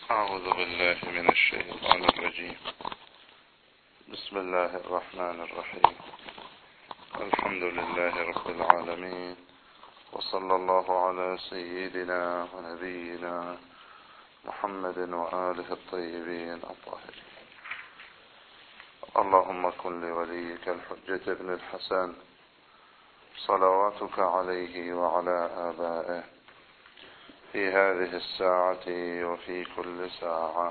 أعوذ بالله من الشيطان الرجيم. بسم الله الرحمن الرحيم. الحمد لله رب العالمين، وصلى الله على سيدنا ونبينا محمد وآله الطيبين الطاهرين. اللهم كن لوليك الحجة ابن الحسن صلواتك عليه وعلى آبائه في هذه الساعة وفي كل ساعة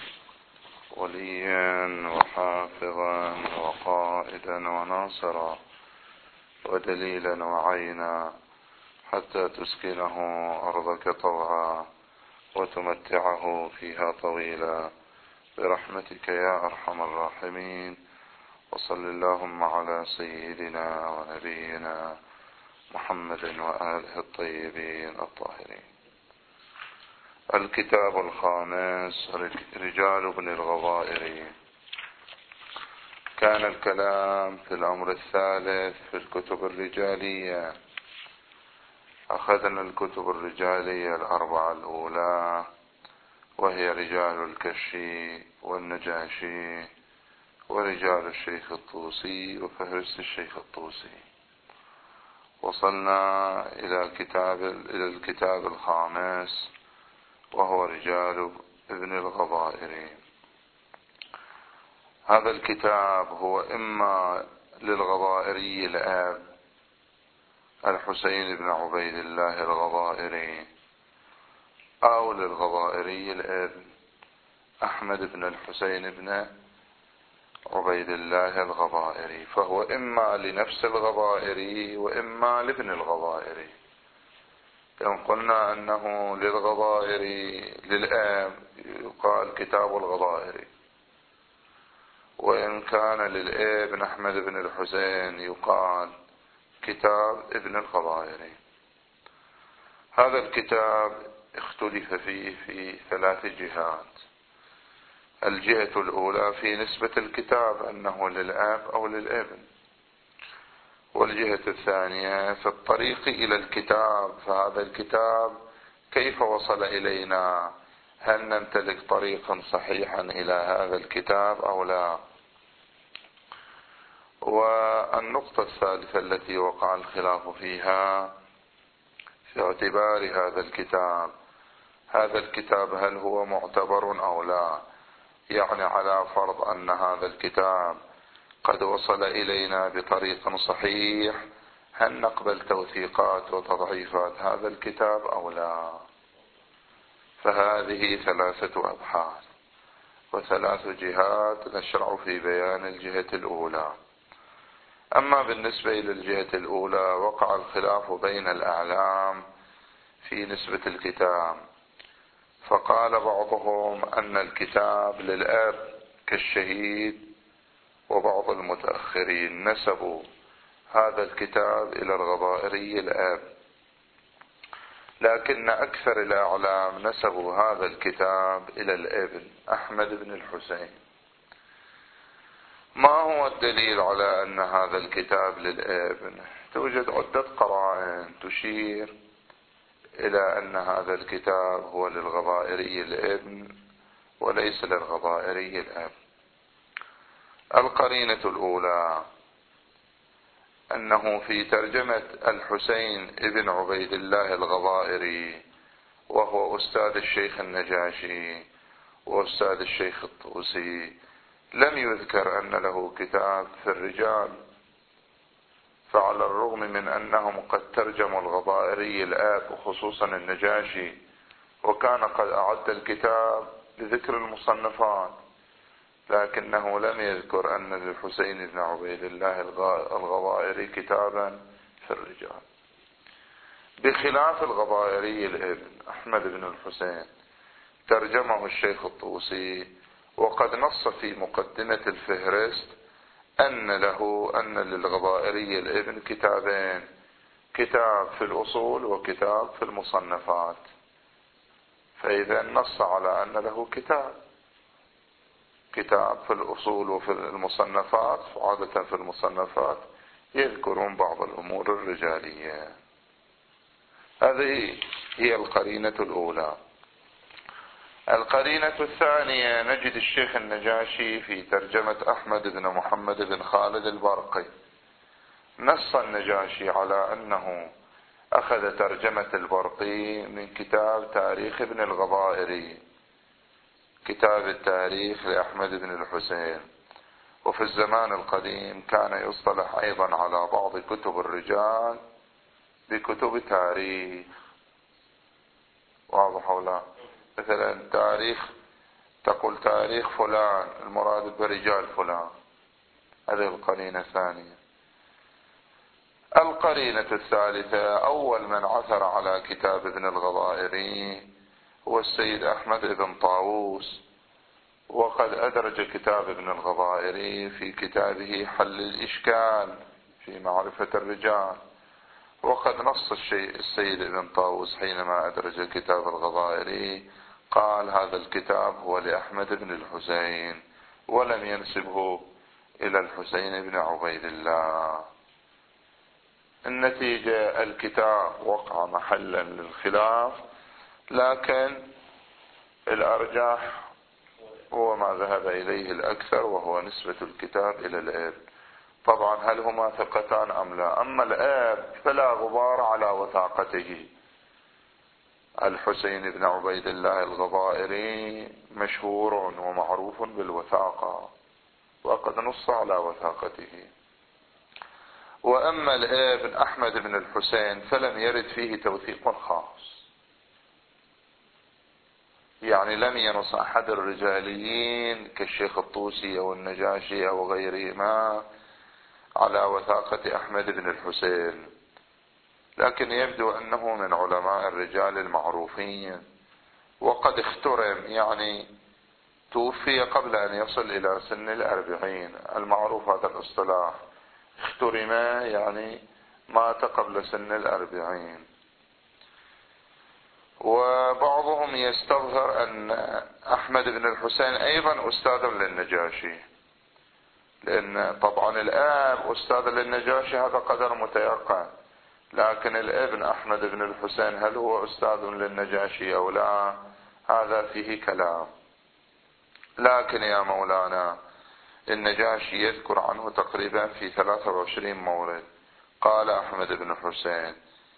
وليا وحافظا وقائدا وناصرا ودليلا وعينا، حتى تسكنه أرضك طوعا وتمتعه فيها طويلا برحمتك يا أرحم الراحمين. وصل اللهم على سيدنا ونبينا محمد وآله الطيبين الطاهرين. الكتاب الخامس، رجال ابن الغضائر. كان الكلام في الأمر الثالث في الكتب الرجالية. أخذنا الكتب الرجالية الأربعة الأولى، وهي رجال الكشي والنجاشي ورجال الشيخ الطوسي وفهرس الشيخ الطوسي. وصلنا إلى الكتاب الخامس، وهو رجال ابن الغضائر. هذا الكتاب هو إما للغضائري الآب الحسين بن عبيد الله الغضائري، أو للغضائري الابن أحمد بن الحسين بن عبيد الله الغضائري، فهو إما لنفس الغضائري وإما لابن الغضائري. إن قلنا أنه للغضائري للآب يقال كتاب الغضائري، وإن كان للابن أحمد بن الحسين يقال كتاب ابن الغضائري. هذا الكتاب اختلف فيه في 3 جهات. الجهة الأولى في نسبة الكتاب أنه للآب أو للابن، والجهة الثانية في الطريق إلى الكتاب، فهذا الكتاب كيف وصل إلينا؟ هل نمتلك طريقا صحيحا إلى هذا الكتاب أو لا؟ والنقطة الثالثة التي وقع الخلاف فيها في اعتبار هذا الكتاب هل هو معتبر أو لا؟ يعني على فرض أن هذا الكتاب قد وصل إلينا بطريق صحيح، هل نقبل توثيقات وتضعيفات هذا الكتاب أو لا؟ فهذه 3 أبحاث و3 جهات، نشرع في بيان الجهة الأولى. أما بالنسبة إلى الجهة الأولى وقع الخلاف بين الأعلام في نسبة الكتاب، فقال بعضهم أن الكتاب للأب كالشهيد، وبعض المتأخرين نسبوا هذا الكتاب إلى الغضائري الآب، لكن أكثر الأعلام نسبوا هذا الكتاب إلى الابن أحمد بن الحسين. ما هو الدليل على أن هذا الكتاب للابن؟ توجد عدة قرائن تشير إلى أن هذا الكتاب هو للغضائري الابن وليس للغضائري الأب. القرينة الأولى أنه في ترجمة الحسين ابن عبيد الله الغضائري، وهو أستاذ الشيخ النجاشي وأستاذ الشيخ الطوسي، لم يذكر أن له كتاب في الرجال، فعلى الرغم من أنهم قد ترجموا الغضائري الآب وخصوصا النجاشي، وكان قد أعد الكتاب لذكر المصنفات، لكنه لم يذكر أن للحسين بن عبيد الله الغضائري كتابا في الرجال، بخلاف الغضائري الابن أحمد بن الحسين ترجمه الشيخ الطوسي، وقد نص في مقدمة الفهرست أن للغضائري الابن كتابين، كتاب في الأصول وكتاب في المصنفات. فإذا نص على أن له كتاب في الأصول وفي المصنفات، عادة في المصنفات يذكرون بعض الأمور الرجالية. هذه هي القرينة الأولى. القرينة الثانية نجد الشيخ النجاشي في ترجمة أحمد بن محمد بن خالد البرقي نص النجاشي على أنه أخذ ترجمة البرقي من كتاب تاريخ ابن الغضائري، كتاب التاريخ لأحمد بن الحسين. وفي الزمان القديم كان يصطلح أيضا على بعض كتب الرجال بكتب تاريخ، واضح ولا؟ مثلا تاريخ، تقول تاريخ فلان المراد برجال فلان، هذه القرينة الثانية. القرينة الثالثة أول من عثر على كتاب ابن الغضائري هو السيد أحمد بن طاووس، وقد أدرج كتاب ابن الغضائري في كتابه حل الإشكال في معرفة الرجال. وقد نص السيد ابن طاووس حينما أدرج كتاب الغضائري قال هذا الكتاب هو لأحمد بن الحسين، ولم ينسبه إلى الحسين بن عبيد الله. النتيجة الكتاب وقع محلا للخلاف، لكن الأرجح هو ما ذهب إليه الأكثر، وهو نسبة الكتاب إلى الآب. طبعا هل هما ثقتان أم لا؟ أما الآب فلا غبار على وثاقته. الحسين بن عبيد الله الغضائري مشهور ومعروف بالوثاقة، وقد نص على وثاقته. وأما الابن أحمد بن الحسين فلم يرد فيه توثيق خاص، يعني لم ينص أحد الرجاليين كالشيخ الطوسي أو النجاشي أو غيرهما على وثاقة أحمد بن الحسين، لكن يبدو أنه من علماء الرجال المعروفين، وقد اخترم، يعني توفي قبل أن يصل إلى سن 40. المعروف هذا الاصطلاح، اخترم يعني مات قبل سن 40. وبعضهم يستظهر أن أحمد بن الحسين أيضا أستاذ للنجاشي، لأن طبعا الآب أستاذ للنجاشي هذا قدر متيقن، لكن الابن أحمد بن الحسين هل هو أستاذ للنجاشي أو لا، هذا فيه كلام. لكن يا مولانا النجاشي يذكر عنه تقريبا في 23 مورد قال أحمد بن الحسين،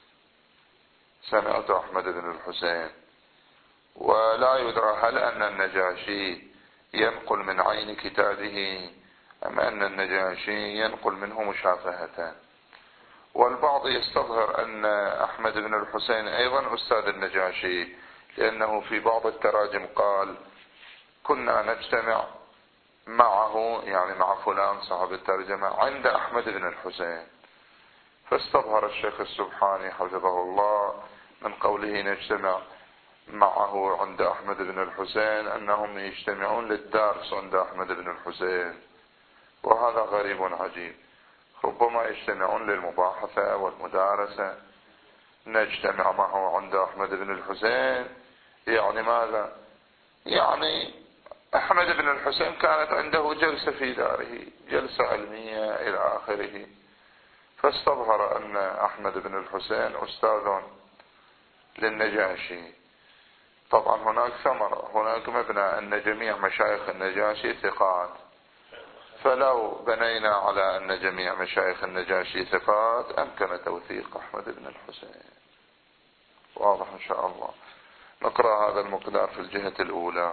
سمعت أحمد بن الحسين، ولا يدرى هل أن النجاشي ينقل من عين كتابه أم أن النجاشي ينقل منه مشافهة. والبعض يستظهر أن أحمد بن الحسين أيضا أستاذ النجاشي، لأنه في بعض التراجم قال كنا نجتمع معه، يعني مع فلان صاحب الترجمة، عند أحمد بن الحسين. فاستظهر الشيخ السبحاني حفظه الله من قوله نجتمع معه عند أحمد بن الحسين أنهم يجتمعون للدرس عند أحمد بن الحسين، وهذا غريب عجيب. ربما يجتمعون للمباحثة والمدارسة. نجتمع معه عند أحمد بن الحسين يعني ماذا؟ يعني أحمد بن الحسين كانت عنده جلسة في داره، جلسة علمية إلى آخره. فاستظهر أن أحمد بن الحسين أستاذ للنجاشي. طبعا هناك ثمرة، هناك مبنى أن جميع مشايخ النجاشي ثقات، فلو بنينا على أن جميع مشايخ النجاشي ثقات أمكن توثيق أحمد بن الحسين. واضح إن شاء الله. نقرأ هذا المقدار في الجهة الأولى.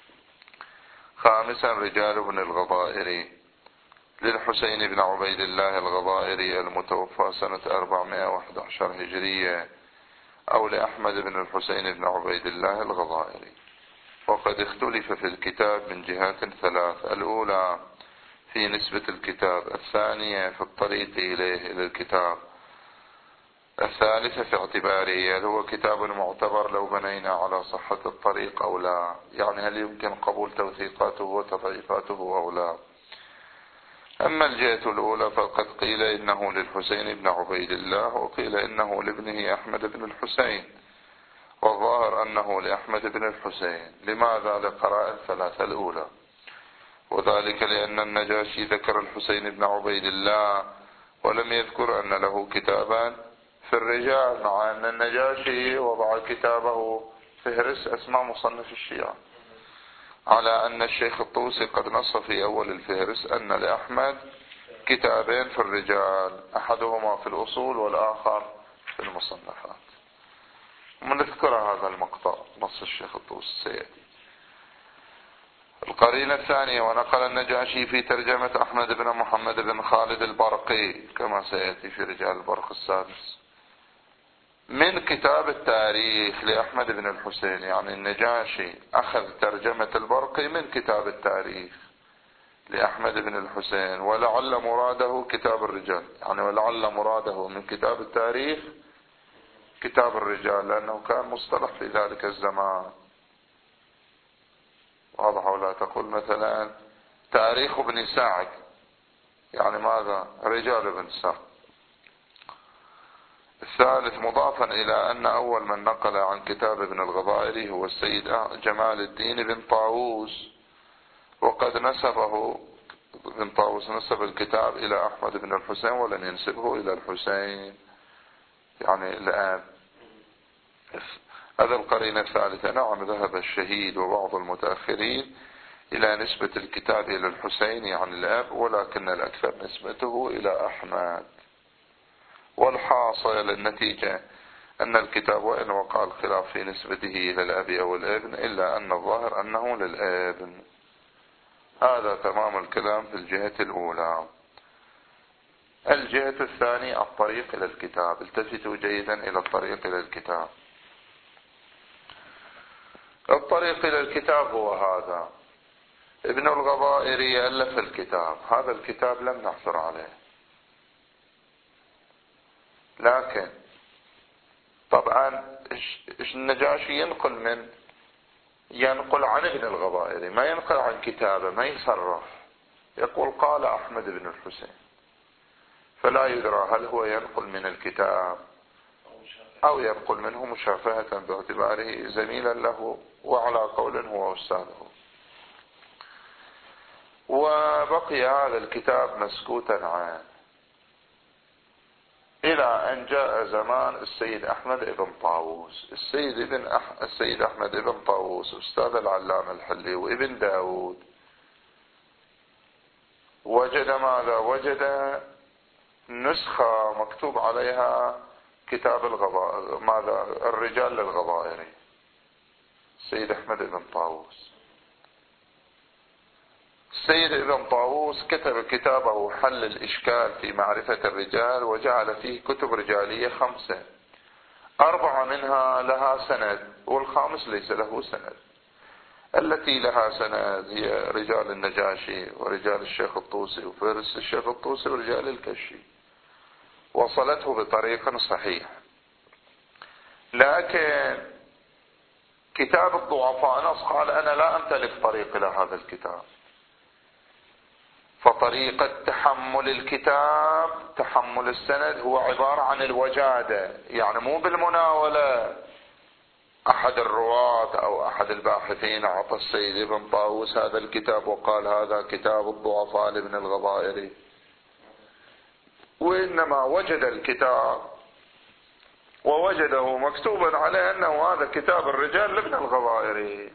خامسا رجال ابن الغضائري. للحسين بن عبيد الله الغضائري المتوفى سنة 411 هجرية، أو لأحمد بن الحسين بن عبيد الله الغضائري. وقد اختلف في الكتاب من جهات ثلاث: الأولى في نسبة الكتاب، الثانية في الطريق إليه إلى الكتاب، الثالثة في اعتباره هل هو كتاب معتبر لو بنينا على صحة الطريق أو لا، يعني هل يمكن قبول توثيقاته وتضعيفاته أو لا. أما الجهة الأولى فقد قيل إنه للحسين بن عبيد الله، وقيل إنه لابنه أحمد بن الحسين، والظاهر أنه لأحمد بن الحسين. لماذا؟ لقرائن ثلاثة: الأولى وذلك لأن النجاشي ذكر الحسين بن عبيد الله ولم يذكر أن له كتابا في الرجال، مع أن النجاشي وضع كتابه فهرس أسماء مصنف الشيعة، على أن الشيخ الطوسي قد نص في أول الفهرس أن لأحمد كتابين في الرجال، أحدهما في الأصول والآخر في المصنفات. ونذكر هذا المقطع نص الشيخ الطوسي سيأتي. القرينة الثانية: ونقل النجاشي في ترجمة أحمد بن محمد بن خالد البرقي كما سيأتي في رجال البرق السادس من كتاب التاريخ لأحمد بن الحسين. يعني النجاشي أخذ ترجمة البرقي من كتاب التاريخ لأحمد بن الحسين، ولعل مراده كتاب الرجال، يعني ولعل مراده من كتاب التاريخ كتاب الرجال، لأنه كان مصطلح في ذلك الزمان. واضح ولا؟ تقول مثلا تاريخ ابن سعد، يعني ماذا؟ رجال ابن سعد. الثالث: مضافا إلى أن أول من نقل عن كتاب ابن الغضائري هو السيد جمال الدين بن طاووس، وقد نسبه ابن طاووس نسب الكتاب إلى أحمد بن الحسين ولن ينسبه إلى الحسين، يعني الآن. هذا القرينة الثالثة. نعم، ذهب الشهيد وبعض المتأخرين إلى نسبة الكتاب إلى الحسين يعني الأب، ولكن الأكثر نسبته إلى أحمد. والحاصل النتيجة أن الكتاب وإن وقع الخلاف في نسبته إلى الأب أو الابن، إلا أن الظاهر أنه للابن. هذا تمام الكلام في الجهة الأولى. الجهة الثانية: الطريق إلى الكتاب. التفتوا جيدا إلى الطريق إلى الكتاب. الطريق إلى الكتاب هو هذا: ابن الغضائري ألف الكتاب، هذا الكتاب لم نحصر عليه، لكن طبعا النجاشي ينقل عن ابن الغضائري، ما ينقل عن كتابه، ما يصرح، يقول قال أحمد بن الحسين، فلا يدرى هل هو ينقل من الكتاب أو ينقل منه مشافهة باعتباره زميلا له، وعلى قول هو أستاذه. وبقي هذا الكتاب مسكوتا عنه إلى أن جاء زمان السيد أحمد بن طاووس. السيد أحمد بن طاووس أستاذ العلامة الحلي وابن داود، وجد ماذا؟ وجد نسخة مكتوب عليها كتاب الرجال للغضائري، السيد أحمد بن طاووس. السيد ابن طاووس كتب كتابه حل الإشكال في معرفة الرجال، وجعل فيه كتب رجالية 5، 4 منها لها سند والخامس ليس له سند. التي لها سند هي رجال النجاشي ورجال الشيخ الطوسي وفهرس الشيخ الطوسي ورجال الكشي، وصلته بطريق صحيح. لكن كتاب الضعفاء نص قال أنا لا أمتلك طريق إلى هذا الكتاب، فطريقة تحمل الكتاب تحمل السند هو عبارة عن الوجادة، يعني مو بالمناولة. أحد الرواة أو أحد الباحثين أعطى السيد ابن طاووس هذا الكتاب وقال هذا كتاب الضعفاء لابن الغضائري، وإنما وجد الكتاب ووجده مكتوبا عليه أنه هذا كتاب الرجال لابن الغضائري،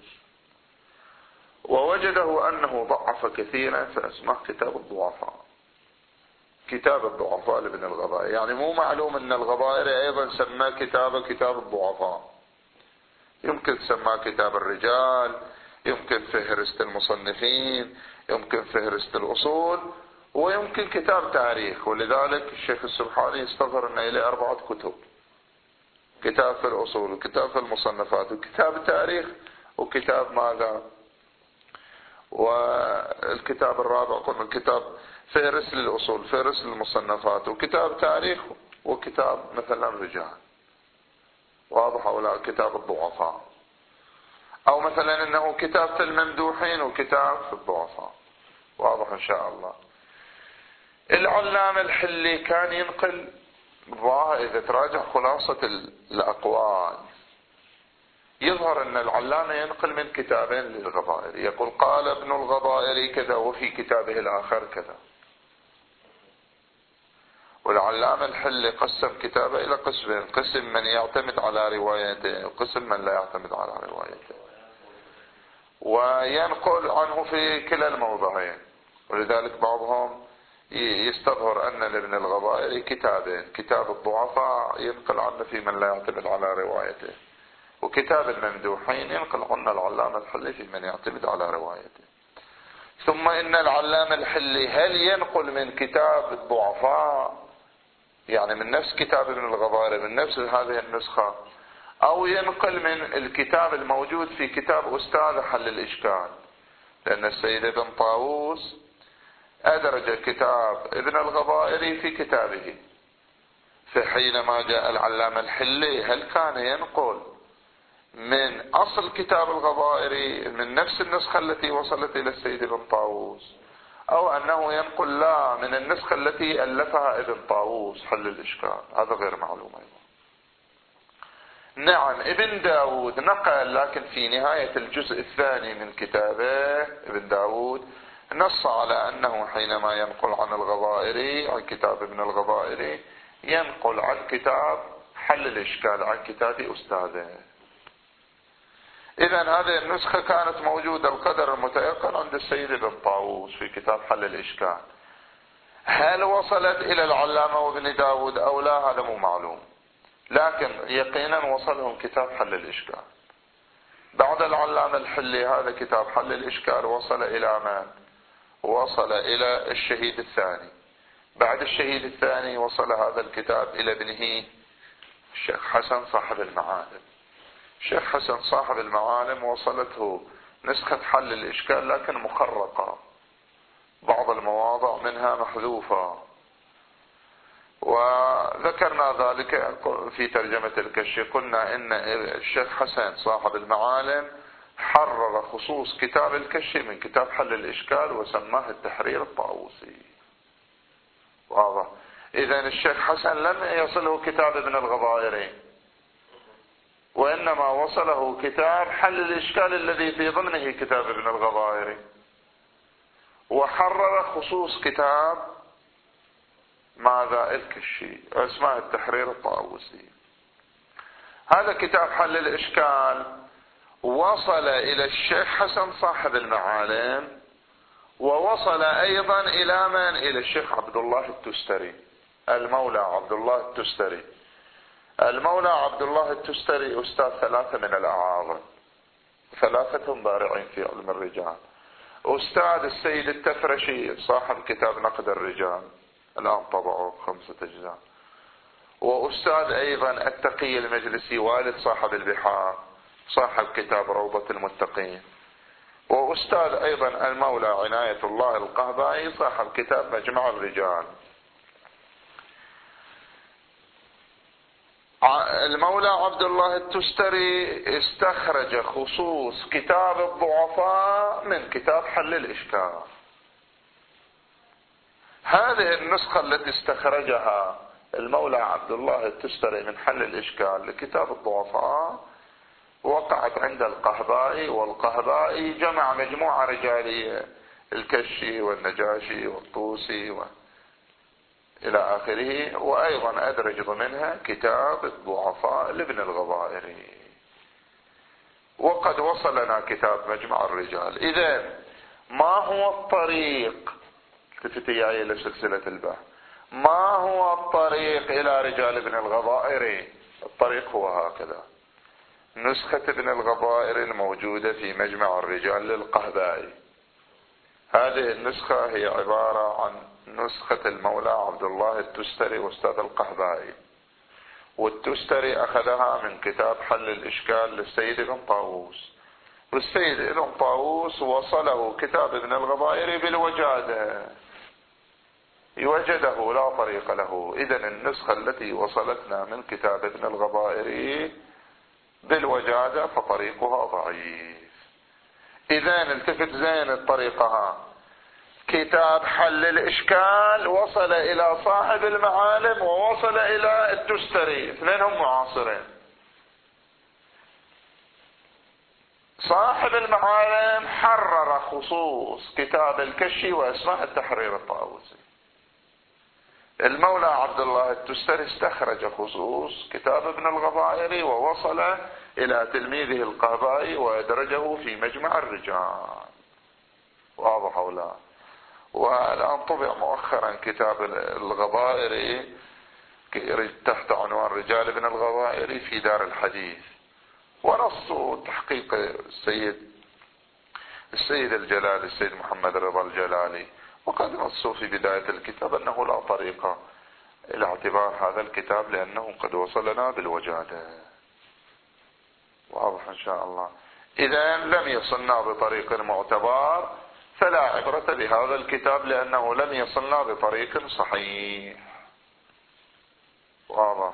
ووجده أنه ضعف كثيرا فاسمه كتاب الضعفاء، كتاب الضعفاء لابن الغضائري. يعني مو معلوم أن الغضائري أيضا سماه كتاب الضعفاء، يمكن سماه كتاب الرجال، يمكن فهرست المصنفين، يمكن فهرست الأصول، ويمكن كتاب تاريخ. ولذلك الشيخ السبحاني استظهر أن إليه 4 كتب: كتاب في الأصول، وكتاب في المصنفات، وكتاب التاريخ، وكتاب ماذا؟ والكتاب الرابع قلنا كتاب فهرس للأصول، فهرس للمصنفات، وكتاب تاريخ، وكتاب مثلا رجال. واضح ولا؟ كتاب الضعفاء، أو مثلا أنه كتاب في الممدوحين وكتاب في الضعفاء. واضح إن شاء الله. العلامة الحلي كان ينقل ظاهر، إذا تراجع خلاصة الأقوال يظهر أن العلامة ينقل من كتابين للغضائري، يقول قال ابن الغضائري كذا وفي كتابه الآخر كذا، والعلامة الحلي قسم كتابه إلى قسمين: قسم من يعتمد على روايته وقسم من لا يعتمد على روايته، وينقل عنه في كلا الموضعين. ولذلك بعضهم يستظهر أن لابن الغضائري كتابين: كتاب الضعفاء ينقل عنه في من لا يعتمد على روايته، وكتاب الممدوحين ينقل عنه العلامة الحلي في من يعتمد على روايته. ثم إن العلامة الحلي هل ينقل من كتاب الضعفاء، يعني من نفس كتاب ابن الغضائري من نفس هذه النسخة، أو ينقل من الكتاب الموجود في كتاب أستاذ حل الإشكال؟ لأن السيد ابن طاووس أدرج كتاب ابن الغضائري في كتابه، فحينما جاء العلامة الحلي هل كان ينقل من أصل كتاب الغضائري من نفس النسخة التي وصلت إلى السيد ابن طاووس، أو أنه ينقل لا من النسخة التي ألفها ابن طاووس حل الإشكال؟ هذا غير معلوم أيضا. نعم، ابن داود نقل، لكن في نهاية الجزء الثاني من كتابه ابن داود نص على أنه حينما ينقل عن الغضائري عن كتاب ابن الغضائري ينقل عن كتاب حل الإشكال عن كتاب أستاذه. إذن هذه النسخة كانت موجودة القدر المتيقن عند السيد ابن طاووس في كتاب حل الإشكال. هل وصلت إلى العلامة وابن داود أو لا؟ هذا مو معلوم، لكن يقينا وصلهم كتاب حل الإشكال. بعد العلامة الحلي هذا كتاب حل الإشكال وصل إلى من؟ وصل إلى الشهيد الثاني. بعد الشهيد الثاني وصل هذا الكتاب إلى ابنه الشيخ حسن صاحب المعالم. الشيخ حسن صاحب المعالم وصلته نسخة حل الإشكال لكن مخرقة، بعض المواضع منها محذوفة، وذكرنا ذلك في ترجمة الكشي. قلنا إن الشيخ حسن صاحب المعالم حرر خصوص كتاب الكشي من كتاب حل الإشكال وسماه التحرير الطاووسي. واضح؟ إذن الشيخ حسن لم يصله كتاب ابن الغضائري، وإنما وصله كتاب حل الإشكال الذي في ضمنه كتاب ابن الغضائري، وحرر خصوص كتاب ماذا؟ الكشي، اسمه التحرير الطاووسي. هذا كتاب حل الإشكال وصل إلى الشيخ حسن صاحب المعالم، ووصل أيضا إلى من؟ إلى الشيخ عبد الله التستري، المولى عبد الله التستري. المولى عبد الله التستري أستاذ ثلاثة من الأعاظم، ثلاثتهم بارعين في علم الرجال. أستاذ السيد التفرشي صاحب كتاب نقد الرجال، الآن طبعه 5 أجزاء. وأستاذ أيضا التقي المجلسي والد صاحب البحار صاحب كتاب روضة المتقين. وأستاذ أيضا المولى عناية الله القهبائي صاحب كتاب مجمع الرجال. المولى عبد الله التستري استخرج خصوص كتاب الضعفاء من كتاب حل الإشكال. هذه النسخة التي استخرجها المولى عبد الله التستري من حل الإشكال لكتاب الضعفاء وقعت عند القهبائي، والقهبائي جمع مجموعة رجالية: الكشي والنجاشي والطوسي إلى آخره، وأيضا أدرج ضمنها كتاب الضعفاء لابن الغضائري. وقد وصلنا كتاب مجمع الرجال. إذن ما هو الطريق؟ تفتياي إلى سلسلة البحث. ما هو الطريق إلى رجال ابن الغضائري؟ الطريق هو هكذا: نسخة ابن الغضائري الموجودة في مجمع الرجال للقهبائي. هذه النسخة هي عبارة عن نسخة المولى عبد الله التستري أستاذ القهبائي، والتستري أخذها من كتاب حل الإشكال للسيد ابن طاووس، والسيد ابن طاووس وصله كتاب ابن الغضائري بالوجادة، وجده لا طريق له. إذن النسخة التي وصلتنا من كتاب ابن الغضائري بالوجادة فطريقها ضعيف. إذن التفت زين الطريقها: كتاب حل الإشكال وصل إلى صاحب المعالم ووصل إلى التستري، اثنينهم معاصرين. صاحب المعالم حرر خصوص كتاب الكشي واسمه التحرير الطاووسي، المولى عبد الله التستري استخرج خصوص كتاب ابن الغضائري ووصل إلى تلميذه القابائي وأدرجه في مجمع الرجال. واضح أو لا؟ والآن طبع مؤخرا كتاب الغضائري تحت عنوان رجال ابن الغضائري في دار الحديث، ونص تحقيق السيد الجلالي السيد محمد رضا الجلالي، وقد نصوا في بداية الكتاب أنه لا طريقة إلى اعتبار هذا الكتاب لأنه قد وصلنا بالوجادة. واضح إن شاء الله. إذا لم يصلنا بطريق معتبر فلا عبرة بهذا الكتاب لأنه لم يصلنا بطريق صحيح. واضح.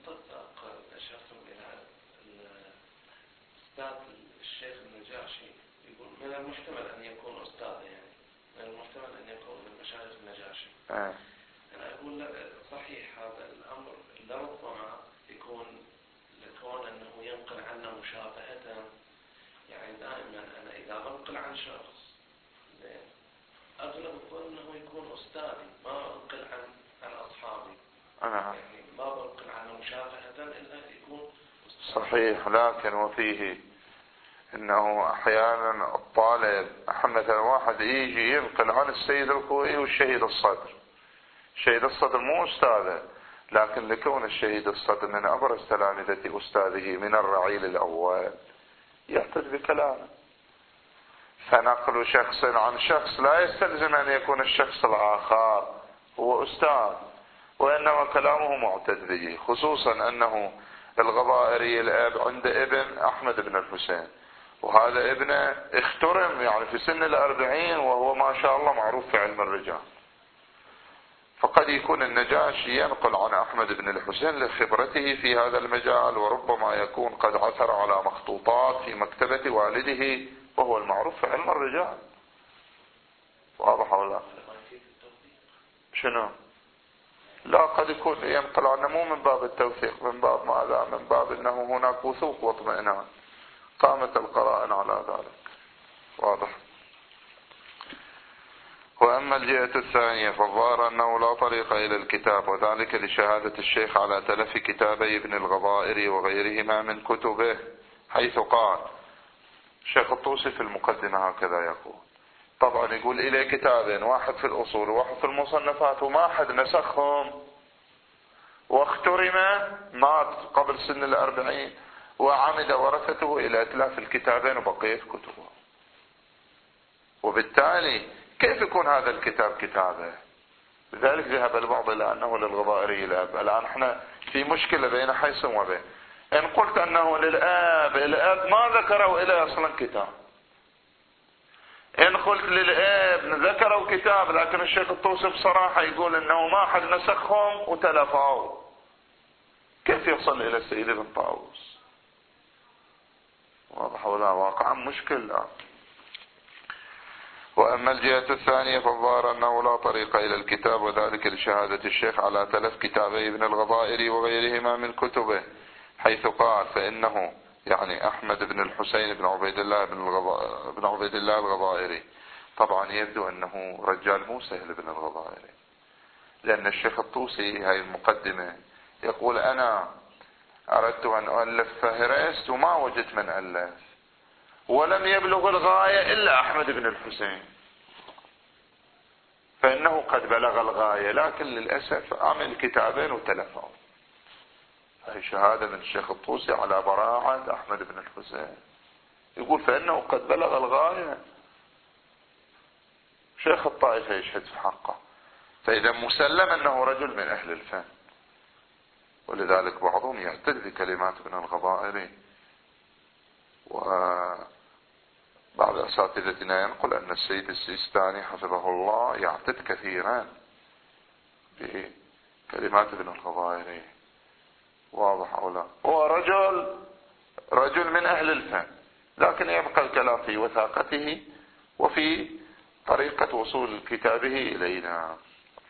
الشيخ النجاشي يقول من المحتمل أن يكون أستاذ، يعني من المحتمل أن يكون من مشايخ النجاشي. أنا أقول صحيح هذا الأمر لربما يكون لكون أنه ينقل عنا مشابهة، يعني دائما أنا إذا بنقل عن شخص أغلب الظن أنه يكون أستاذي، ما أنقل عن أصحابي. يعني ما بنقل عنه مشابهة إلا يكون أستاذي. صحيح. لكن وفيه انه احيانا الطالب مثلا واحد يجي ينقل عن السيد الخوئي والشهيد الصدر. الشهيد الصدر مو استاذه، لكن لكون الشهيد الصدر من ابرز تلامذة استاذه من الرعيل الاول يحتج بكلامه. فنقل شخص عن شخص لا يستلزم ان يكون الشخص الاخر هو استاذ، وانما كلامه معتد به، خصوصا انه الغضائري الاب عند ابن احمد بن الحسين، وهذا ابنه اخترم يعني في سن 40 وهو ما شاء الله معروف في علم الرجال. فقد يكون النجاشي ينقل عن احمد بن الحسين لخبرته في هذا المجال، وربما يكون قد عثر على مخطوطات في مكتبة والده وهو المعروف في علم الرجال. واضح ولا لا؟ شنو؟ لا، قد يكون ينقل عنه مو من باب التوثيق، من باب ماذا؟ من باب انه هناك وثوق واطمئنان، قامت القرائن على ذلك. واضح. وأما الجهة الثانية فالظاهر أنه لا طريق إلى الكتاب، وذلك لشهادة الشيخ على تلف كتابي ابن الغضائري وغيرهما من كتبه، حيث قال الشيخ الطوسي في المقدمة هكذا يقول. طبعا يقول إليه كتابين، واحد في الأصول وواحد في المصنفات، وما أحد نسخهم، واخترم مات قبل سن 40 وعمد ورثته إلى إتلاف الكتابين وبقية كتبه. وبالتالي كيف يكون هذا الكتاب كتابه؟ لذلك ذهب البعض إلى أنه للغضائري الأب. الآن احنا في مشكلة بين حيثم وبين. إن قلت أنه للأب، الأب ما ذكروا إليه أصلا كتاب. إن قلت للأب ذكروا كتاب، لكن الشيخ الطوسي بصراحة يقول أنه ما أحد نسخهم وتلفوا. كيف يصل إلى السيد ابن طاووس؟ واضح ولا؟ واقعا مشكلة. وأما الجهة الثانية فالظاهر أنه لا طريق إلى الكتاب، وذلك لشهادة الشيخ على تلف كتابي ابن الغضائري وغيرهما من كتبه، حيث قال فإنه يعني أحمد بن الحسين بن عبيد الله الغضائري. طبعا يبدو أنه رجال مو سهل بن الغضائري، لأن الشيخ الطوسي هاي المقدمة يقول أنا أردت أن أؤلف فهرست وما وجدت من ألف، ولم يبلغ الغاية إلا أحمد بن الحسين، فإنه قد بلغ الغاية لكن للأسف عمل كتابين وتلفوا. هذه شهادة من الشيخ الطوسي على براعة أحمد بن الحسين، يقول فإنه قد بلغ الغاية. شيخ الطائفة يشهد في حقه، فإذا مسلم أنه رجل من أهل الفن. ولذلك بعضهم يعتد بكلمات ابن الغضائري، وبعض أساتذتنا ينقل أن السيد السيستاني حفظه الله يعتد كثيرا بكلمات ابن الغضائري. واضح أو لا؟ هو رجل من أهل الفن، لكن يبقى الكلام في وثاقته وفي طريقة وصول كتابه إلينا.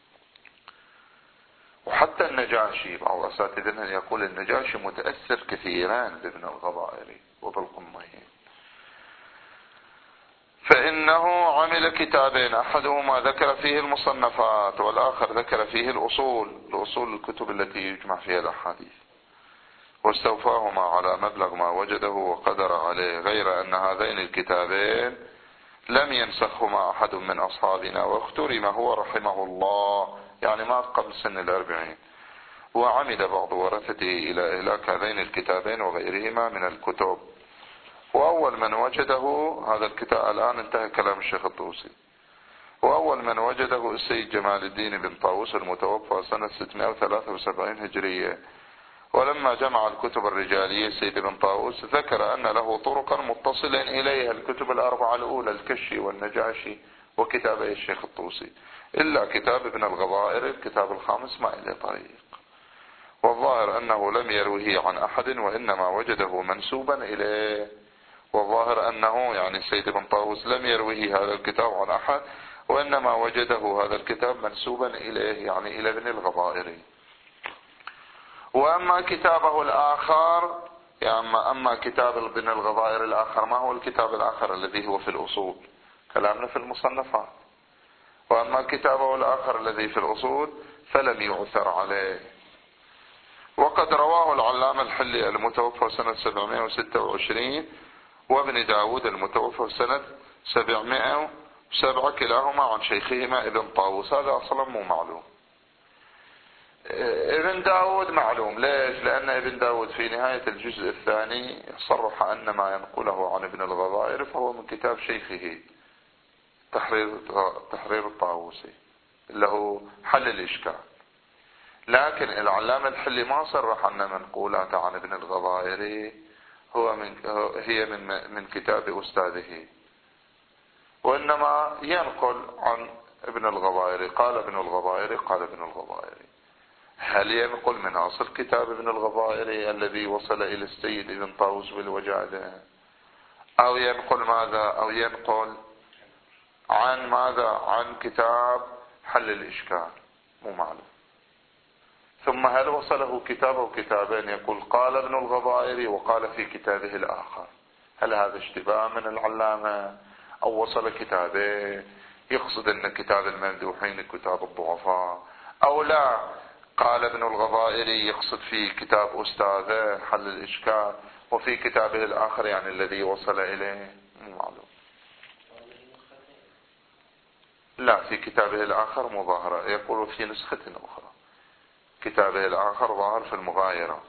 وحتى النجاشي بعض أساتذتنا يقول النجاشي متأثر كثيرا بابن الغضائري وبالقميين. فإن إنه عمل كتابين، أحدهما ذكر فيه المصنفات والآخر ذكر فيه الأصول الكتب التي يجمع فيها الأحاديث، واستوفاهما على مبلغ ما وجده وقدر عليه، غير أن هذين الكتابين لم ينسخهما أحد من أصحابنا، واخترم هو رحمه الله، يعني ما قبل سن 40، وعمد بعض ورثته إلى إهلاك هذين الكتابين وغيرهما من الكتب. وأول من وجده هذا الكتاب، الآن انتهى كلام الشيخ الطوسي، وأول من وجده السيد جمال الدين بن طاووس المتوفى سنة 673 هجرية. ولما جمع الكتب الرجالية السيد بن طاووس ذكر أن له طرقا متصلا إليها، الكتب الأربعة الأولى الكشي والنجاشي وكتابي الشيخ الطوسي، إلا كتاب ابن الغضائر الكتاب الخامس ما إليه طريق. والظاهر أنه لم يرويه عن أحد وإنما وجده منسوبا إليه. والظاهر أنه يعني السيد بن طاووس لم يرويه هذا الكتاب عن أحد وإنما وجده هذا الكتاب منسوبا إليه، يعني إلى ابن الغضائر. وأما كتابه الآخر، يعني أما كتاب ابن الغضائر الآخر، ما هو الكتاب الآخر الذي هو في الأصول؟ كلامنا في المصنفات. وأما كتابه الآخر الذي في الأصول فلم يعثر عليه. وقد رواه العلامة الحلي المتوفى سنة 726 وابن داود المتوفى سنة 707 كلاهما عن شيخهما ابن طاووس. هذا أصلا مو معلوم. ابن داود معلوم، ليش؟ لأن ابن داود في نهاية الجزء الثاني صرح أن ما ينقله عن ابن الغضائر فهو من كتاب شيخه تحرير الطاووسي اللي هو حل الإشكال. لكن العلامة الحلي ما صرح أن منقولات عن ابن الغضائر هي من كتاب أستاذه، وإنما ينقل عن ابن الغضائر، قال ابن الغضائر قال ابن الغضائر. هل ينقل من أصل كتاب ابن الغضائر الذي وصل إلى السيد ابن طاووس بالوجادة، أو ينقل ماذا؟ أو ينقل عن ماذا؟ عن كتاب حل الإشكال؟ مو معلوم. ثم هل وصله كتاب أو كتابين؟ يقول قال ابن الغضائر وقال في كتابه الآخر. هل هذا اشتباه من العلامة أو وصل كتابين يقصد أن كتاب الممدوحين كتاب الضعفاء، أو لا قال ابن الغضائر يقصد في كتاب أستاذه حل الإشكال وفي كتابه الآخر يعني الذي وصل إليه؟ مو معلوم. لا، في كتابه الآخر مظاهرة، يقول في نسخة أخرى. كتابه الآخر ظاهر في المغايرة.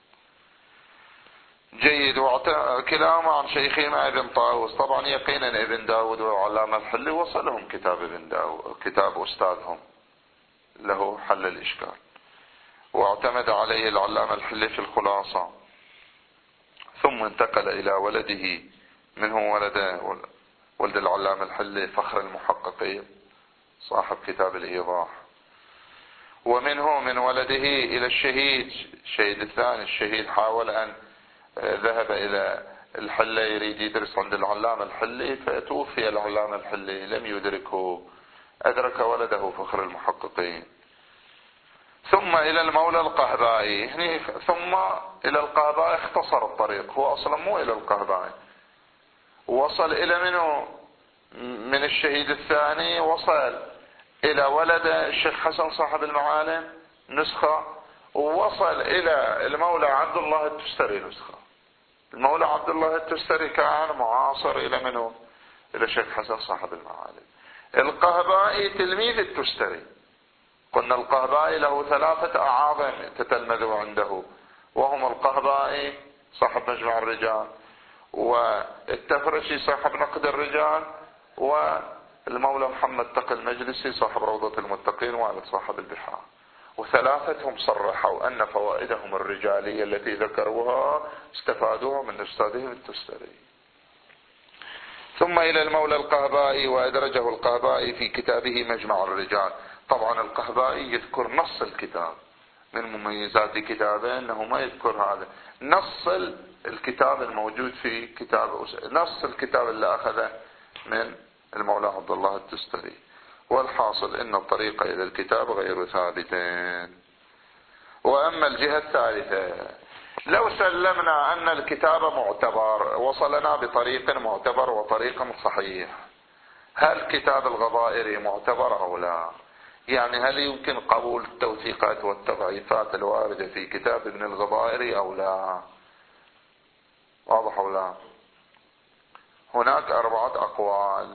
جيد. كلاهما عن شيخهما ابن طاووس. طبعا يقينا ابن داود وعلامة الحلي وصلهم كتاب ابن داود، كتاب أستاذهم له حل الإشكال، واعتمد عليه العلامة الحلي في الخلاصة. ثم انتقل إلى ولده، منه ولد العلامة الحلي فخر المحققين صاحب كتاب الإيضاح، ومنه من ولده إلى الشهيد الثاني. الشهيد حاول أن ذهب إلى الحلي يريد يدرس عند العلامة الحلي، فتوفي العلامة الحلي لم يدركه، أدرك ولده فخر المحققين. ثم إلى المولى القهبائي، ثم إلى القهبائي اختصر الطريق، هو أصلا مو إلى القهبائي، وصل إلى منه من الشهيد الثاني، وصل إلى ولد الشيخ حسن صاحب المعالم نسخة، ووصل إلى المولى عبد الله التستري نسخة. المولى عبد الله التستري كان معاصر إلى منه؟ إلى الشيخ حسن صاحب المعالم. القهبائي تلميذ التستري. قلنا القهبائي له 3 أعاظم تتلمذوا عنده، وهم القهبائي صاحب مجمع الرجال، والتفرشي صاحب نقد الرجال، والمولى محمد تقي المجلسي صاحب روضة المتقين والد صاحب البحار. وثلاثتهم صرحوا أن فوائدهم الرجالية التي ذكروها استفادوها من أستاذهم التستري. ثم إلى المولى القهبائي، وأدرجه القهبائي في كتابه مجمع الرجال. طبعا القهبائي يذكر نص الكتاب، من مميزات كتابه أنه ما يذكر هذا نص الكتاب الموجود في كتاب، نص الكتاب اللي أخذه من المولى عبد الله التستري. والحاصل أن الطريق إلى الكتاب غير ثابتين. وأما الجهة الثالثة، لو سلمنا أن الكتاب معتبر، وصلنا بطريق معتبر وطريق صحيح، هل كتاب الغضائري معتبر أو لا؟ يعني هل يمكن قبول التوثيقات والتضعيفات الواردة في كتاب ابن الغضائري أو لا؟ واضح أو لا؟ هناك 4 أقوال.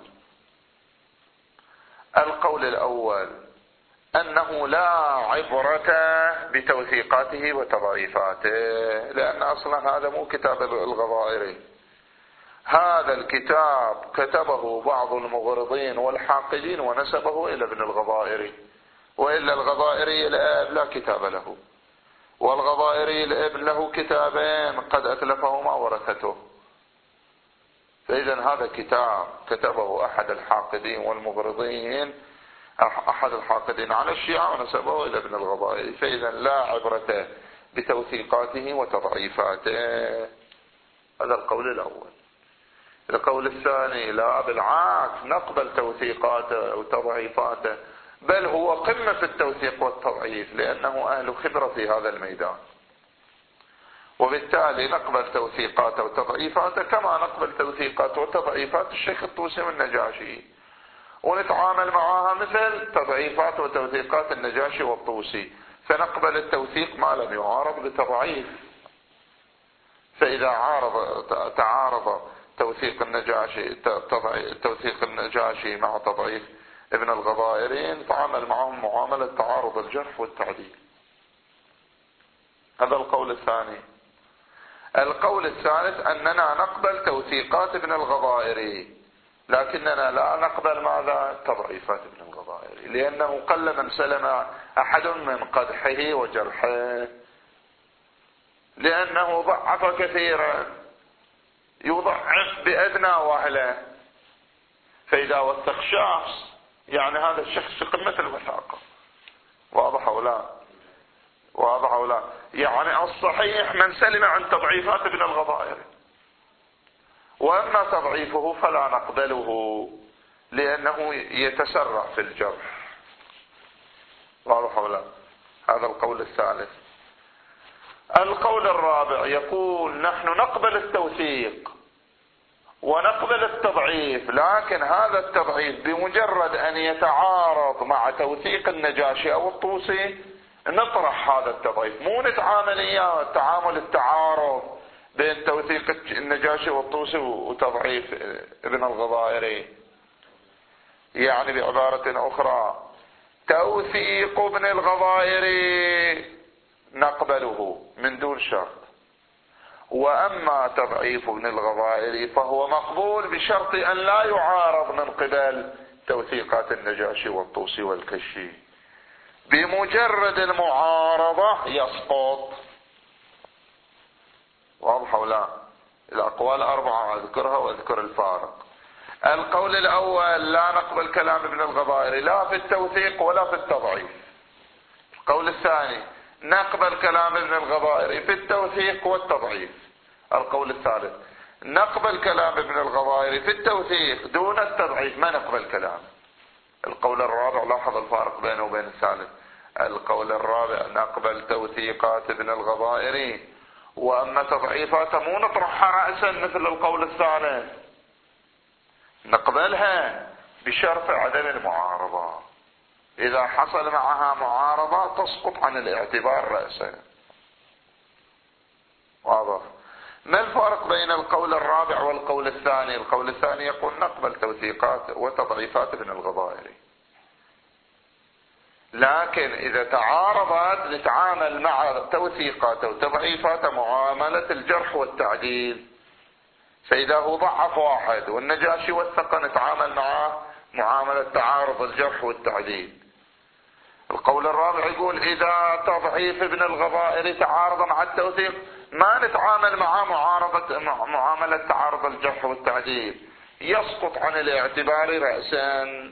القول الأول أنه لا عبرة بتوثيقاته وتضعيفاته، لأن أصلا هذا مو كتاب الغضائري، هذا الكتاب كتبه بعض المغرضين والحاقدين ونسبه إلى ابن الغضائري، وإلا الغضائري الآب لا كتاب له، والغضائري الابن له كتابين قد أتلفهما ورثته. فإذا هذا كتاب كتبه أحد الحاقدين والمغرضين، أحد الحاقدين على الشيعة ونسبه إلى ابن الغضائري، فإذا لا عبرة بتوثيقاته وتضعيفاته. هذا القول الأول. القول الثاني لا، بالعكس نقبل توثيقاته وتضعيفاته، بل هو قمة في التوثيق والتضعيف لأنه أهل خبرة في هذا الميدان، وبالتالي نقبل توثيقاته وتضعيفاته كما نقبل توثيقات وتضعيفات الشيخ الطوسي والنجاشي، ونتعامل معها مثل تضعيفات وتوثيقات النجاشي والطوسي، فنقبل التوثيق ما لم يعارض بتضعيف. فإذا تعارض توثيق النجاشي مع تضعيف ابن الغضائري نتعامل معهم معاملة تعارض الجرح والتعديل. هذا القول الثاني. القول الثالث أننا نقبل توثيقات ابن الغضائري، لكننا لا نقبل ماذا؟ تضعيفات ابن الغضائري، لأنه قل من سلم أحد من قدحه وجرحه، لأنه ضعف كثيرا، يضعف بأدنى وهلة. فإذا وثق شخص يعني هذا الشخص في قمة الوثاقة. واضح أو لا؟ واضح أو لا؟ يعني الصحيح من سلم عن تضعيفات ابن الغضائري، وأما تضعيفه فلا نقبله لأنه يتسرع في الجرح. واضح أو لا؟ هذا القول الثالث. القول الرابع يقول نحن نقبل التوثيق ونقبل التضعيف، لكن هذا التضعيف بمجرد أن يتعارض مع توثيق النجاشي أو الطوسي نطرح هذا التضعيف، مو نتعامل إياه تعامل التعارض بين توثيق النجاشي والطوسي وتضعيف ابن الغضائري. يعني بعبارة أخرى توثيق ابن الغضائري نقبله من دون شرط، وأما تضعيف ابن الغضائري فهو مقبول بشرط أن لا يعارض من قبل توثيقات النجاشي والطوسي والكشي. بمجرد المعارضة يسقط. واضح ولا؟ الأقوال 4 أذكرها وأذكر الفارق. القول الأول لا نقبل كلام ابن الغضائري لا في التوثيق ولا في التضعيف. القول الثاني نقبل كلام ابن الغضائري في التوثيق والتضعيف. القول الثالث نقبل كلام ابن الغضائري في التوثيق دون التضعيف، ما نقبل كلام. القول الرابع لاحظ الفارق بينه وبين الثالث. القول الرابع نقبل توثيقات ابن الغضائري، وأما تضعيفاته مو نطرحها رأسا مثل القول الثالث، نقبلها بشرط عدم المعارضة. إذا حصل معها معارضة تسقط عن الاعتبار رأسا. واضح؟ ما الفرق بين القول الرابع والقول الثاني؟ القول الثاني يقول نقبل توثيقات وتضعيفات ابن الغضائري، لكن إذا تعارضت نتعامل مع توثيقاته وتضعيفاته معاملة الجرح والتعديل. فإذا هو ضعف واحد والنجاشي وثق نتعامل معه معاملة تعارض الجرح والتعديل. القول الرابع يقول إذا تضعيف ابن الغضائري تعارض مع التوثيق ما نتعامل معه معاملة تعارض الجرح والتعديل، يسقط عن الاعتبار رأسا.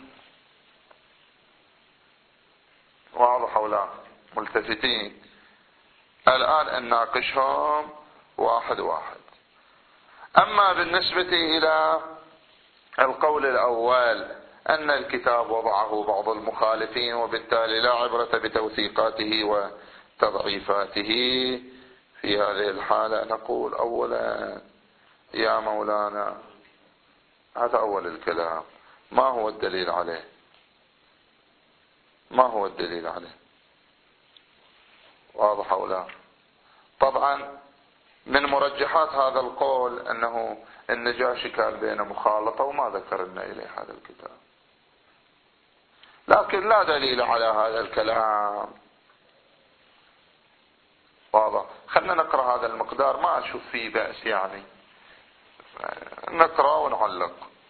واضح ولا؟ ملتفتين. الآن نناقشهم واحد واحد. أما بالنسبة إلى القول الأول أن الكتاب وضعه بعض المخالفين وبالتالي لا عبرة بتوثيقاته وتضعيفاته، في هذه الحالة نقول أولا يا مولانا، هذا أول الكلام، ما هو الدليل عليه؟ ما هو الدليل عليه؟ واضح أو لا؟ طبعا من مرجحات هذا القول أنه النجاشي كان بين مخالطة، وما ذكرنا إليه هذا الكتاب، لكن لا دليل على هذا الكلام. واضح؟ خلنا نقرأ هذا المقدار، ما أشوف فيه بأس يعني، نقرأ ونعلق.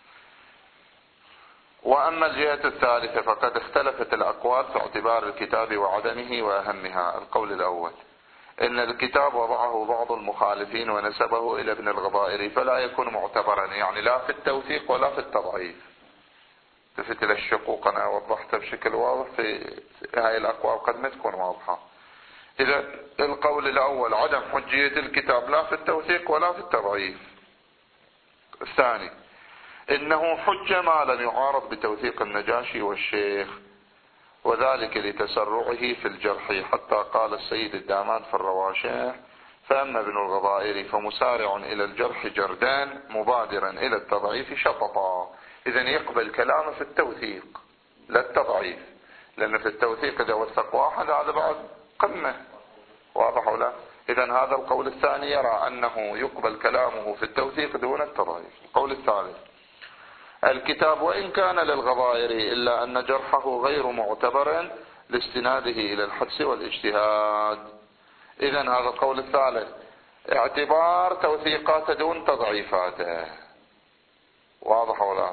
وأما الجهة الثالثة فقد اختلفت الأقوال في اعتبار الكتاب وعدمه، وأهمها القول الأول إن الكتاب وضعه بعض المخالفين ونسبه إلى ابن الغضائري، فلا يكون معتبرا، يعني لا في التوثيق ولا في التضعيف. تفت إلى الشقوق، أنا وضحتها بشكل واضح في هاي الأقوال قد ما تكون واضحة. إذا القول الأول عدم حجية الكتاب لا في التوثيق ولا في التضعيف. الثاني إنه حجة ما لم يعارض بتوثيق النجاشي والشيخ، وذلك لتسرعه في الجرح، حتى قال السيد الدامان في الرواشح: فأما ابن الغضائري فمسارع إلى الجرح جردان، مبادرا إلى التضعيف شططا. إذن يقبل كلامه في التوثيق لا التضعيف، لأن في التوثيق إذا وثق واحد هذا بعد قمة. واضح ولا؟ إذن هذا القول الثاني يرى أنه يقبل كلامه في التوثيق دون التضعيف. القول الثالث: الكتاب وإن كان للغضائري إلا أن جرحه غير معتبر لاستناده إلى الحدس والاجتهاد. إذن هذا القول الثالث اعتبار توثيقاته دون تضعيفاته. واضح ولا؟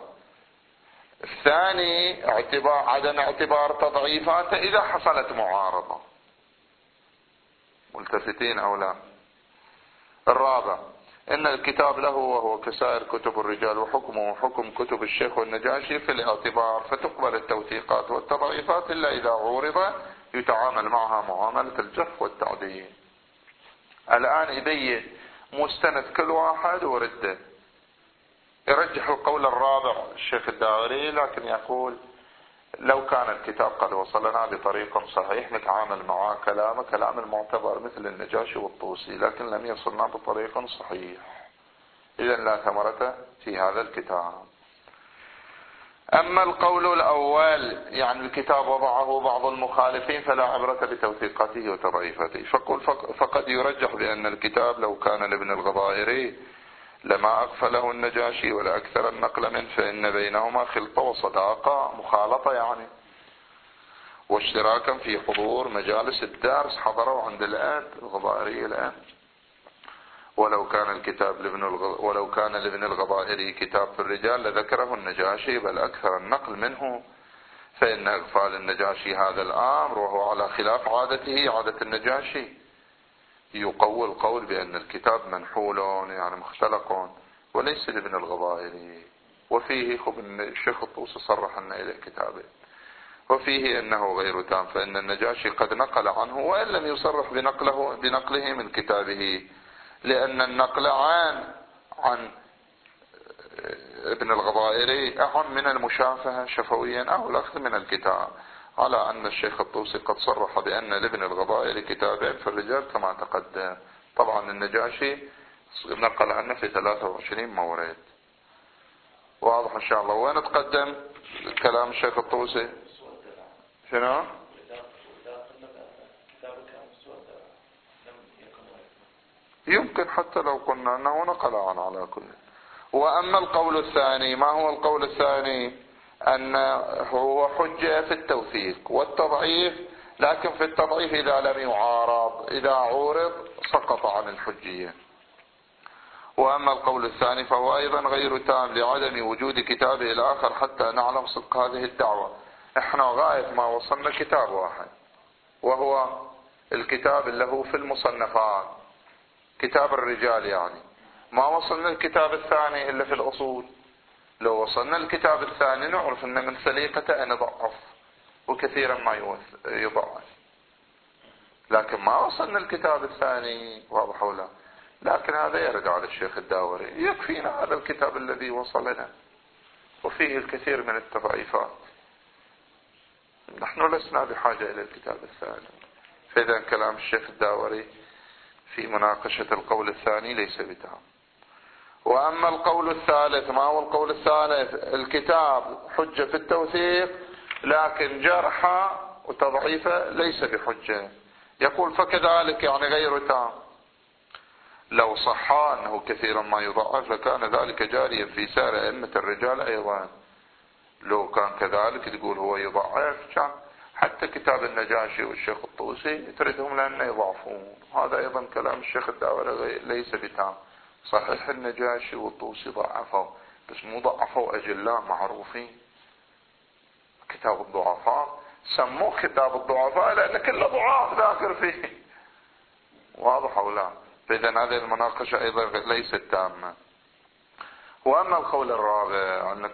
الثاني عدم اعتبار تضعيفاته إذا حصلت معارضة. ملتفتين أو لا؟ الرابع إن الكتاب له وهو كسائر كتب الرجال، وحكمه حكم كتب الشيخ والنجاشي في الاعتبار، فتقبل التوثيقات والتضعيفات إلا إذا عورض يتعامل معها معاملة الجرح والتعديل. الآن يبين مستند كل واحد ورده. يرجح القول الرابع الشيخ الداوري، لكن يقول لو كان الكتاب قد وصلنا بطريق صحيح نتعامل معه كلام المعتبر مثل النجاشي والطوسي، لكن لم يصلنا بطريق صحيح، إذن لا ثمرة في هذا الكتاب. أما القول الأول يعني الكتاب وضعه بعض المخالفين فلا عبرة بتوثيقاته وتضعيفاته، فقد يرجح بأن الكتاب لو كان لابن الغضائري لما أغفله النجاشي ولا أكثر النقل منه، فإن بينهما خلطة وصداقة، مخالطة يعني، واشتراكا في حضور مجالس الدرس، حضروا عند الغضائري الآن. ولو كان لابن الغضائري كتاب في الرجال لذكره النجاشي بل أكثر النقل منه، فإن إغفال النجاشي هذا الأمر وهو على خلاف عادته عادة النجاشي يقوي القول بأن الكتاب منحول يعني مختلق وليس لابن الغضائري. وفيه الشيخ الطوسي صرح أن إلى كتابه، وفيه أنه غير تام، فإن النجاشي قد نقل عنه وإن لم يصرح بنقله من كتابه، لأن النقل عن ابن الغضائري أعم من المشافهة شفويا أو الأخذ من الكتاب، على أن الشيخ الطوسي قد صرح بأن لابن الغضائري كتابين في الرجال كما تقدم. طبعا النجاشي نقل عنه في 23 مورد. واضح إن شاء الله. وين تقدم كلام الشيخ الطوسي؟ شنو؟ يمكن حتى لو قلنا أنه نقل على كل. وأما القول الثاني، ما هو القول الثاني؟ أن هو حجة في التوثيق والتضعيف، لكن في التضعيف إذا لم يعارض، إذا عورض سقط عن الحجية. وأما القول الثاني فهو أيضا غير تام لعدم وجود كتابه الآخر حتى نعلم صدق هذه الدعوة. احنا غاية ما وصلنا كتاب واحد، وهو الكتاب اللي هو في المصنفات، كتاب الرجال يعني. ما وصلنا الكتاب الثاني إلا في الأصول. لو وصلنا الكتاب الثاني نعرف أن من سليقته أن ضعف، وكثيرا ما يضعف، لكن ما وصلنا الكتاب الثاني. واضح ولا؟ لكن هذا يرد على الشيخ الداوري، يكفينا هذا الكتاب الذي وصلنا وفيه الكثير من التضعيفات، نحن لسنا بحاجة إلى الكتاب الثاني. فإذا كلام الشيخ الداوري في مناقشة القول الثاني ليس بتام. وأما القول الثالث، ما هو القول الثالث؟ الكتاب حجة في التوثيق لكن جرحه وتضعيفه ليس بحجة. يقول فكذلك يعني غير تام. لو صح أنه كثيرا ما يضعف لكان ذلك جاريا في سائر أئمة الرجال أيضا. لو كان كذلك تقول هو يضعف، كان حتى كتاب النجاشي والشيخ الطوسي تردهم لأنه يضعفون. هذا أيضا كلام الشيخ الداوري ليس بتام. صحيح النجاشي والطوسي ضعفوا، بس مو ضعفوا أجلاء معروفين. كتاب الضعفاء سموه كتاب الضعفاء لأن كله ضعاف ذاكر فيه. واضح أو لا؟ فإذا هذه المناقشة أيضا ليست تامة. وأما القول الرابع أن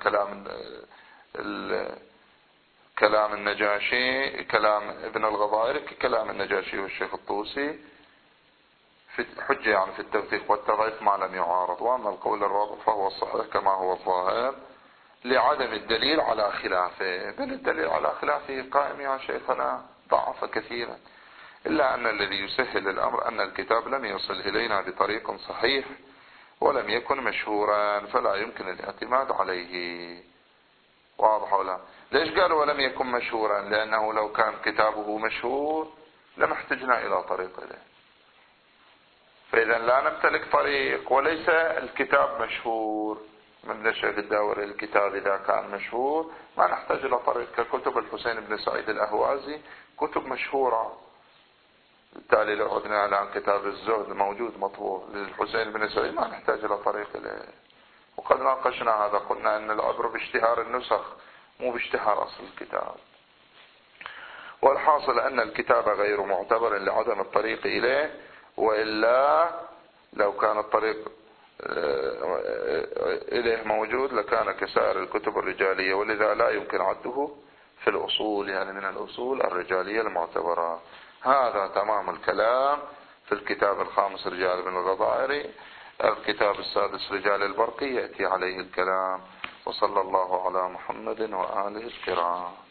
كلام النجاشي كلام ابن الغضائري كلام النجاشي والشيخ الطوسي في حجة يعني في التوثيق والتضعيف ما لم يعارض. وأما القول الرابع فهو الصحيح كما هو الظاهر لعدم الدليل على خلافه. بل الدليل على خلافه قائم يا شيخنا، ضعف كثيرا. إلا أن الذي يسهل الأمر أن الكتاب لم يصل إلينا بطريق صحيح ولم يكن مشهورا فلا يمكن الاعتماد عليه. واضح ولا؟ ليش قالوا ولم يكن مشهورا؟ لأنه لو كان كتابه مشهور لما احتجنا إلى طريق له. فإذا لا نمتلك طريق وليس الكتاب مشهور. من الشيخ الداوري الكتاب إذا كان مشهور ما نحتاج إلى طريق، ككتب الحسين بن سعيد الأهوازي كتب مشهورة. بالتالي لو عدنا على كتاب الزهد موجود مطبوع للحسين بن سعيد ما نحتاج إلى طريق له. وقد ناقشنا هذا، قلنا أن العبرة باشتهار النسخ مو باشتهار أصل الكتاب. والحاصل أن الكتاب غير معتبر لعدم الطريق إليه، وإلا لو كان الطريق إليه موجود لكان كسائر الكتب الرجالية، ولذا لا يمكن عده في الأصول، يعني من الأصول الرجالية المعتبرة. هذا تمام الكلام في الكتاب الخامس رجال ابن الغضائري. الكتاب السادس رجال البرقي يأتي عليه الكلام. وصلى الله على محمد وآله الكرام.